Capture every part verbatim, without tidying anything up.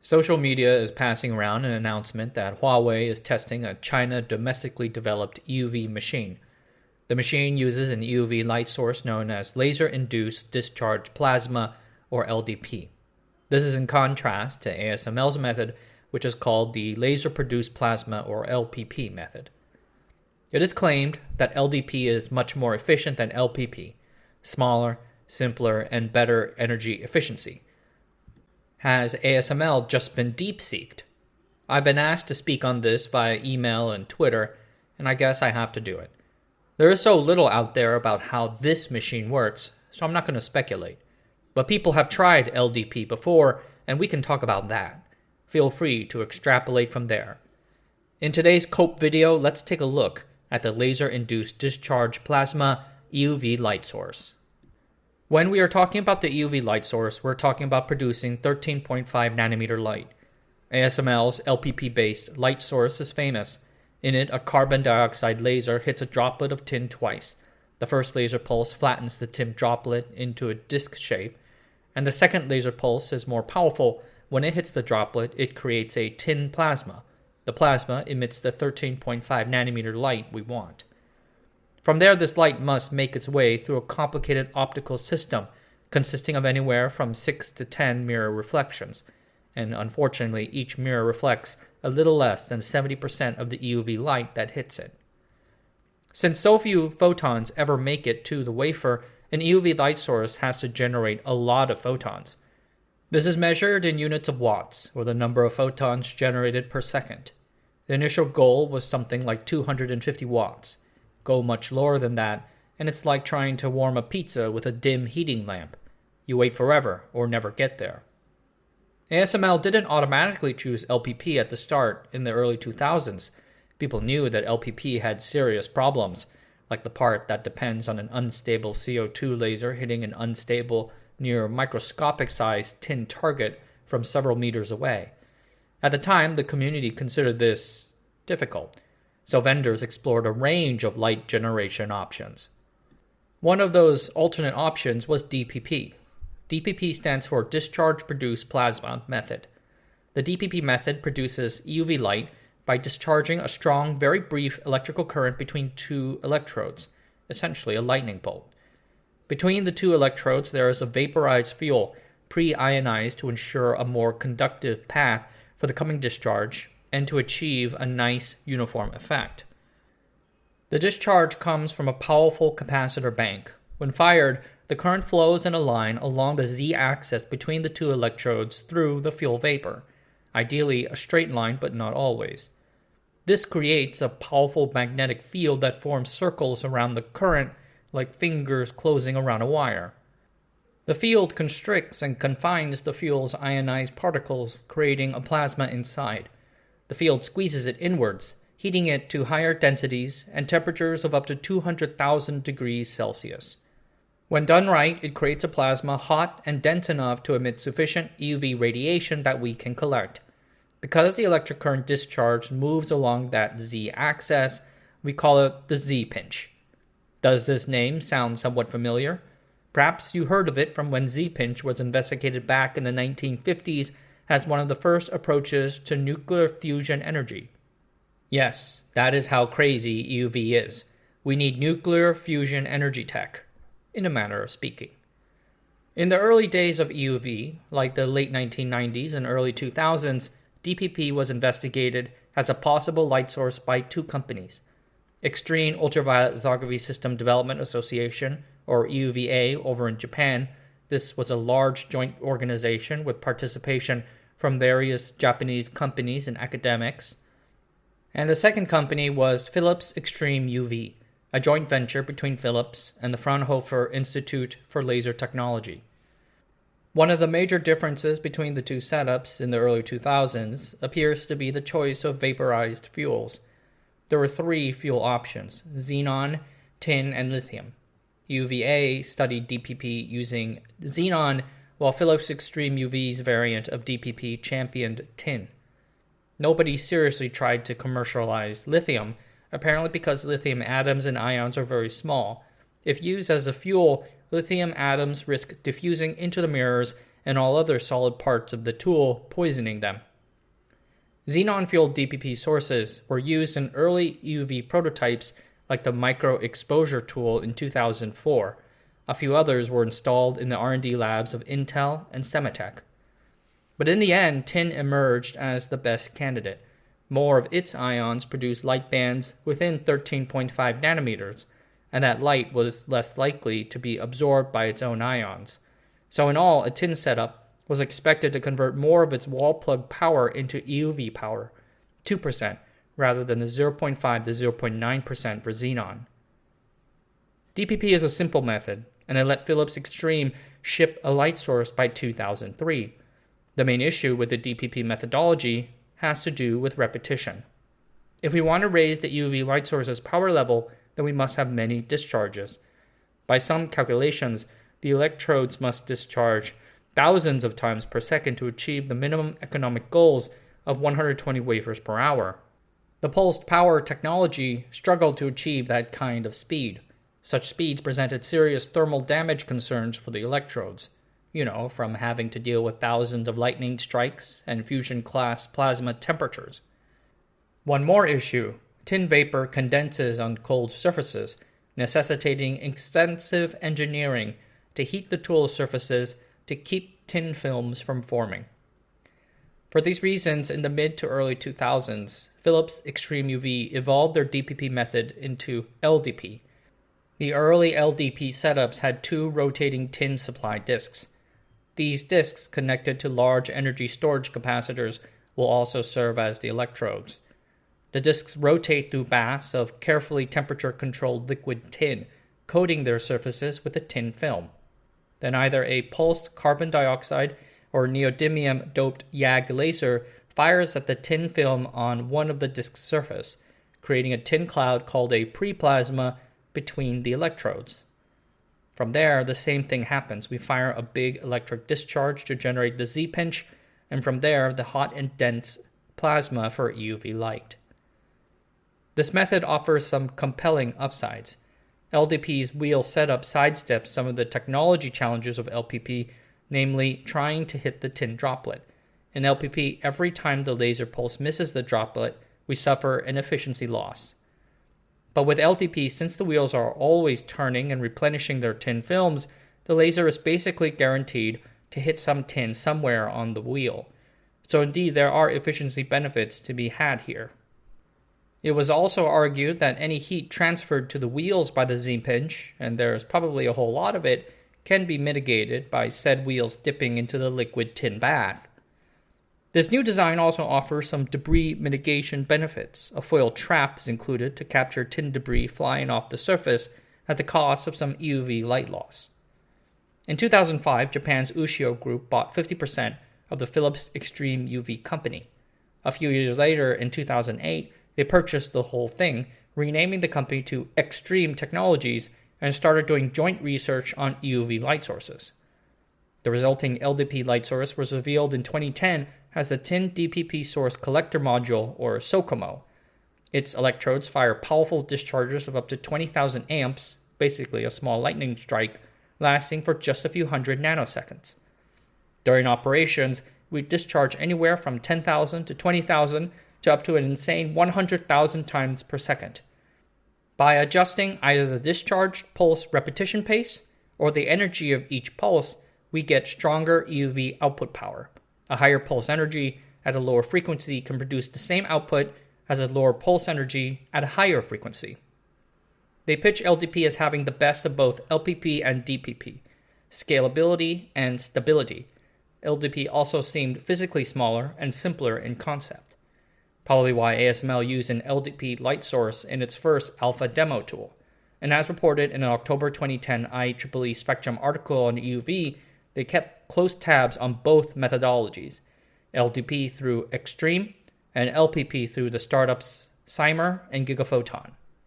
Social media is passing around an announcement that Huawei is testing a China domestically developed E U V machine. The machine uses an E U V light source known as laser-induced discharge plasma, or L D P. This is in contrast to A S M L's method, which is called the laser-produced plasma, or L P P method. It is claimed that L D P is much more efficient than L P P, smaller, simpler, and better energy efficiency. Has A S M L just been deep-seeked? I've been asked to speak on this via email and Twitter, and I guess I have to do it. There is so little out there about how this machine works, so I'm not going to speculate. But people have tried L D P before, and we can talk about that. Feel free to extrapolate from there. In today's COPE video, let's take a look at the laser-induced discharge plasma E U V light source. When we are talking about the E U V light source, we're talking about producing thirteen point five nanometer light. A S M L's L P P-based light source is famous. In it, a carbon dioxide laser hits a droplet of tin twice. The first laser pulse flattens the tin droplet into a disc shape, and the second laser pulse is more powerful. When it hits the droplet, it creates a tin plasma. The plasma emits the thirteen point five nanometer light we want. From there, this light must make its way through a complicated optical system consisting of anywhere from six to ten mirror reflections, and unfortunately, each mirror reflects a little less than seventy percent of the E U V light that hits it. Since so few photons ever make it to the wafer, an E U V light source has to generate a lot of photons. This is measured in units of watts, or the number of photons generated per second. The initial goal was something like two hundred fifty watts. Go much lower than that, and it's like trying to warm a pizza with a dim heating lamp. You wait forever or never get there. A S M L didn't automatically choose L P P at the start in the early two thousands. People knew that L P P had serious problems, like the part that depends on an unstable C O two laser hitting an unstable, near microscopic-sized tin target from several meters away. At the time, the community considered this difficult, so vendors explored a range of light generation options. One of those alternate options was D P P. D P P stands for Discharge-Produced Plasma Method. The D P P method produces E U V light by discharging a strong, very brief electrical current between two electrodes, essentially a lightning bolt. Between the two electrodes, there is a vaporized fuel, pre-ionized to ensure a more conductive path for the coming discharge and to achieve a nice uniform effect. The discharge comes from a powerful capacitor bank. When fired, the current flows in a line along the z-axis between the two electrodes through the fuel vapor, ideally a straight line but not always. This creates a powerful magnetic field that forms circles around the current like fingers closing around a wire. The field constricts and confines the fuel's ionized particles, creating a plasma inside. The field squeezes it inwards, heating it to higher densities and temperatures of up to two hundred thousand degrees Celsius. When done right, it creates a plasma hot and dense enough to emit sufficient E U V radiation that we can collect. Because the electric current discharge moves along that z-axis, we call it the Z-pinch. Does this name sound somewhat familiar? Perhaps you heard of it from when Z-pinch was investigated back in the nineteen fifties as one of the first approaches to nuclear fusion energy. Yes, that is how crazy E U V is. We need nuclear fusion energy tech, in a manner of speaking. In the early days of E U V, like the late nineteen nineties and early two thousands, D P P was investigated as a possible light source by two companies. Extreme Ultraviolet Lithography System Development Association, or E U V A, over in Japan. This was a large joint organization with participation from various Japanese companies and academics. And the second company was Philips Extreme U V, a joint venture between Philips and the Fraunhofer Institute for Laser Technology. One of the major differences between the two setups in the early two thousands appears to be the choice of vaporized fuels. There were three fuel options: xenon, tin, and lithium. U V A studied D P P using xenon, while Philips Extreme U V's variant of D P P championed tin. Nobody seriously tried to commercialize lithium, apparently because lithium atoms and ions are very small. If used as a fuel, lithium atoms risk diffusing into the mirrors and all other solid parts of the tool, poisoning them. Xenon-fueled D P P sources were used in early E U V prototypes like the micro-exposure tool in two thousand four. A few others were installed in the R and D labs of Intel and Sematech. But in the end, tin emerged as the best candidate. More of its ions produced light bands within thirteen point five nanometers, and that light was less likely to be absorbed by its own ions. So in all, a tin setup was expected to convert more of its wall plug power into E U V power, two percent, rather than the zero point five to zero point nine percent for xenon. D P P is a simple method, and it let Philips Extreme ship a light source by two thousand three. The main issue with the D P P methodology has to do with repetition. If we want to raise the E U V light source's power level, then we must have many discharges. By some calculations, the electrodes must discharge thousands of times per second to achieve the minimum economic goals of one hundred twenty wafers per hour. The pulsed power technology struggled to achieve that kind of speed. Such speeds presented serious thermal damage concerns for the electrodes, you know, from having to deal with thousands of lightning strikes and fusion-class plasma temperatures. One more issue: tin vapor condenses on cold surfaces, necessitating extensive engineering to heat the tool surfaces to keep tin films from forming. For these reasons, in the mid to early two thousands, Philips Extreme U V evolved their D P P method into L D P. The early L D P setups had two rotating tin supply disks. These disks, connected to large energy storage capacitors, will also serve as the electrodes. The disks rotate through baths of carefully temperature-controlled liquid tin, coating their surfaces with a tin film. Then either a pulsed carbon dioxide or neodymium-doped Y A G laser fires at the tin film on one of the disk's surface, creating a tin cloud called a preplasma between the electrodes. From there, the same thing happens. We fire a big electric discharge to generate the Z-pinch, and from there, the hot and dense plasma for E U V light. This method offers some compelling upsides. L D P's wheel setup sidesteps some of the technology challenges of L P P, namely trying to hit the tin droplet. In L P P, every time the laser pulse misses the droplet, we suffer an efficiency loss. But with L D P, since the wheels are always turning and replenishing their tin films, the laser is basically guaranteed to hit some tin somewhere on the wheel. So indeed, there are efficiency benefits to be had here. It was also argued that any heat transferred to the wheels by the Z-pinch, and there's probably a whole lot of it, can be mitigated by said wheels dipping into the liquid tin bath. This new design also offers some debris mitigation benefits. A foil trap is included to capture tin debris flying off the surface at the cost of some E U V light loss. In two thousand five, Japan's Ushio Group bought fifty percent of the Philips Extreme U V company. A few years later, in two thousand eight, they purchased the whole thing, renaming the company to Extreme Technologies, and started doing joint research on E U V light sources. The resulting L D P light source was revealed in twenty ten as the Tin D P P Source Collector Module, or SOCOMO. Its electrodes fire powerful discharges of up to twenty thousand amps, basically a small lightning strike, lasting for just a few hundred nanoseconds. During operations, we discharge anywhere from ten thousand to twenty thousand to up to an insane one hundred thousand times per second. By adjusting either the discharge pulse repetition pace or the energy of each pulse, we get stronger E U V output power. A higher pulse energy at a lower frequency can produce the same output as a lower pulse energy at a higher frequency. They pitch L D P as having the best of both L P P and D P P, scalability and stability. L D P also seemed physically smaller and simpler in concept. Probably why A S M L used an L D P light source in its first alpha demo tool. And as reported in an October twenty ten I E E E Spectrum article on E U V, they kept close tabs on both methodologies, L D P through Extreme and L P P through the startups Cymer and Gigaphoton.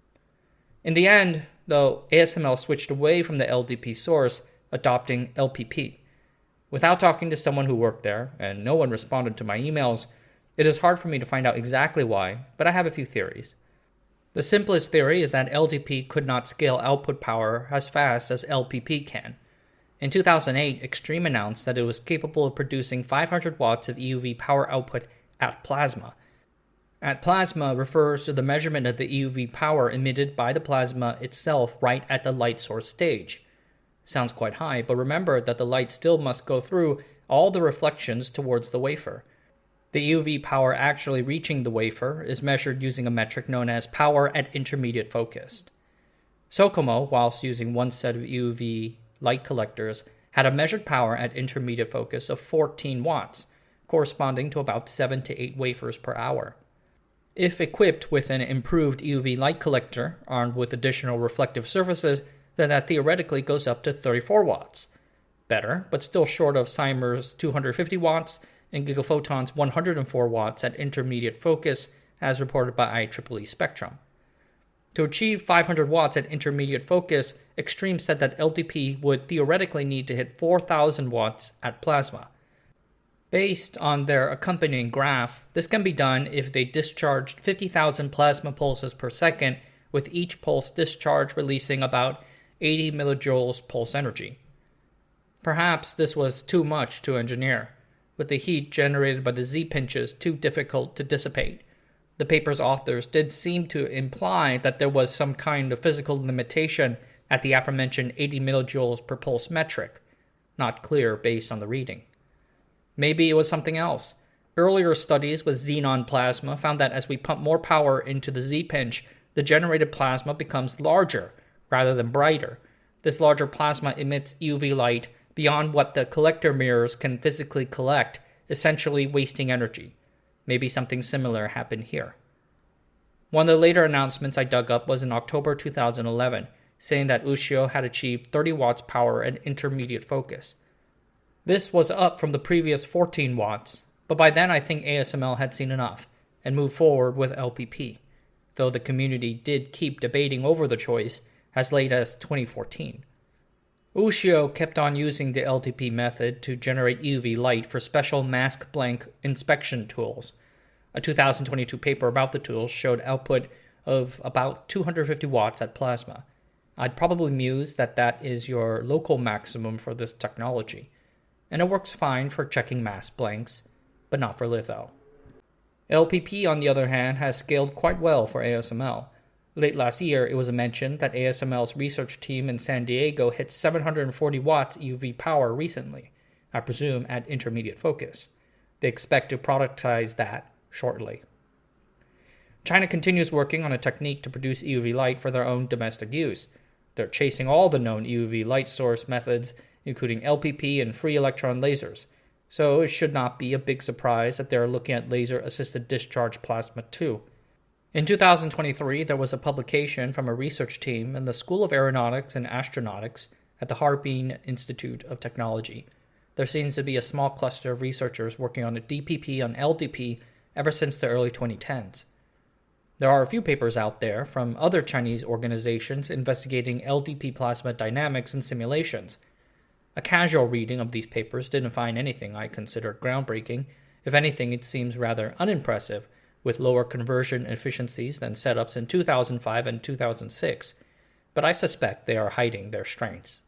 In the end, though, A S M L switched away from the L D P source, adopting L P P. Without talking to someone who worked there, and no one responded to my emails, it is hard for me to find out exactly why, but I have a few theories. The simplest theory is that L D P could not scale output power as fast as L P P can. In two thousand eight, Extreme announced that it was capable of producing five hundred watts of E U V power output at plasma. At plasma refers to the measurement of the E U V power emitted by the plasma itself right at the light source stage. Sounds quite high, but remember that the light still must go through all the reflections towards the wafer. The E U V power actually reaching the wafer is measured using a metric known as power at intermediate focus. SOCOMO, whilst using one set of E U V light collectors, had a measured power at intermediate focus of fourteen watts, corresponding to about seven to eight wafers per hour. If equipped with an improved E U V light collector armed with additional reflective surfaces, then that theoretically goes up to thirty-four watts. Better, but still short of Cymer's two hundred fifty watts and Gigaphoton's one hundred four watts at intermediate focus, as reported by I triple E Spectrum. To achieve five hundred watts at intermediate focus, Extreme said that L T P would theoretically need to hit four thousand watts at plasma. Based on their accompanying graph, this can be done if they discharged fifty thousand plasma pulses per second, with each pulse discharge releasing about eighty millijoules pulse energy. Perhaps this was too much to engineer, with the heat generated by the Z-pinches too difficult to dissipate. The paper's authors did seem to imply that there was some kind of physical limitation at the aforementioned eighty millijoules per pulse metric, not clear based on the reading. Maybe it was something else. Earlier studies with xenon plasma found that as we pump more power into the Z-pinch, the generated plasma becomes larger rather than brighter. This larger plasma emits U V light beyond what the collector mirrors can physically collect, essentially wasting energy. Maybe something similar happened here. One of the later announcements I dug up was in October two thousand eleven, saying that Ushio had achieved thirty watts power at intermediate focus. This was up from the previous fourteen watts, but by then I think A S M L had seen enough and moved forward with L P P, though the community did keep debating over the choice as late as twenty fourteen. Ushio kept on using the L T P method to generate U V light for special mask blank inspection tools. A two thousand twenty-two paper about the tools showed output of about two hundred fifty watts at plasma. I'd probably muse that that is your local maximum for this technology, and it works fine for checking mask blanks, but not for litho. L P P, on the other hand, has scaled quite well for A S M L. Late last year, it was mentioned that A S M L's research team in San Diego hit seven hundred forty watts U V power recently, I presume at intermediate focus. They expect to productize that shortly. China continues working on a technique to produce E U V light for their own domestic use. They're chasing all the known E U V light source methods, including L P P and free electron lasers, so it should not be a big surprise that they're looking at laser-assisted discharge plasma too. In two thousand twenty-three, there was a publication from a research team in the School of Aeronautics and Astronautics at the Harbin Institute of Technology. There seems to be a small cluster of researchers working on a D P P on L T P ever since the early twenty tens. There are a few papers out there from other Chinese organizations investigating L T P plasma dynamics and simulations. A casual reading of these papers didn't find anything I considered groundbreaking. If anything, it seems rather unimpressive, with lower conversion efficiencies than setups in two thousand five and two thousand six, but I suspect they are hiding their strengths.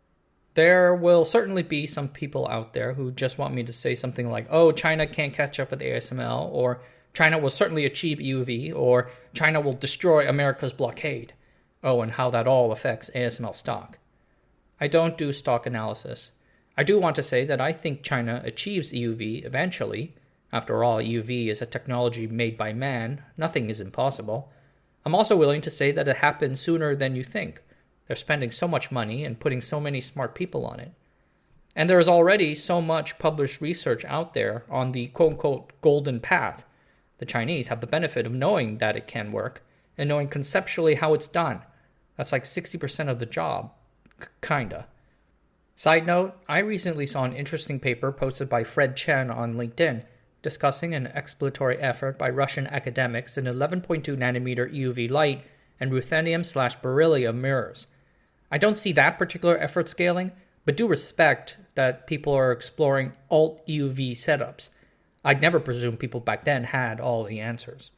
There will certainly be some people out there who just want me to say something like, oh, China can't catch up with A S M L, or China will certainly achieve E U V, or China will destroy America's blockade. Oh, and how that all affects A S M L stock. I don't do stock analysis. I do want to say that I think China achieves E U V eventually. After all, E U V is a technology made by man. Nothing is impossible. I'm also willing to say that it happens sooner than you think. They're spending so much money and putting so many smart people on it. And there is already so much published research out there on the quote-unquote golden path. The Chinese have the benefit of knowing that it can work and knowing conceptually how it's done. That's like sixty percent of the job. C- kinda. Side note, I recently saw an interesting paper posted by Fred Chen on LinkedIn discussing an exploratory effort by Russian academics in eleven point two nanometer E U V light and ruthenium slash beryllium mirrors. I don't see that particular effort scaling, but do respect that people are exploring alt-E U V setups. I'd never presume people back then had all the answers.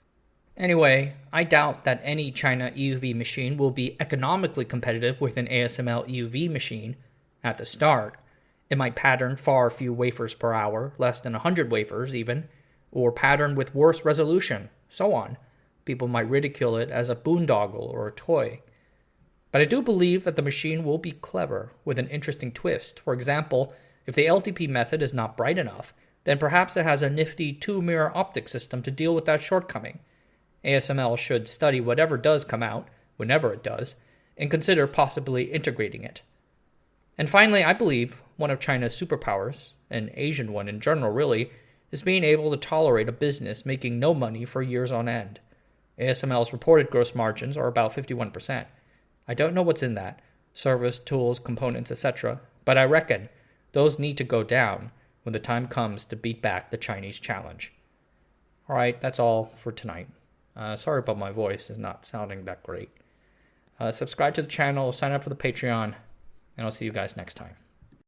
Anyway, I doubt that any China E U V machine will be economically competitive with an A S M L E U V machine, At the start, it might pattern far few wafers per hour, less than one hundred wafers even, or pattern with worse resolution, so on. People might ridicule it as a boondoggle or a toy. But I do believe that the machine will be clever, with an interesting twist. For example, if the L T P method is not bright enough, then perhaps it has a nifty two-mirror optic system to deal with that shortcoming. A S M L should study whatever does come out, whenever it does, and consider possibly integrating it. And finally, I believe one of China's superpowers, an Asian one in general really, is being able to tolerate a business making no money for years on end. A S M L's reported gross margins are about fifty-one percent. I don't know what's in that, service, tools, components, et cetera, but I reckon those need to go down when the time comes to beat back the Chinese challenge. All right, that's all for tonight. Uh, sorry about my voice is not sounding that great. Uh, subscribe to the channel, sign up for the Patreon, and I'll see you guys next time.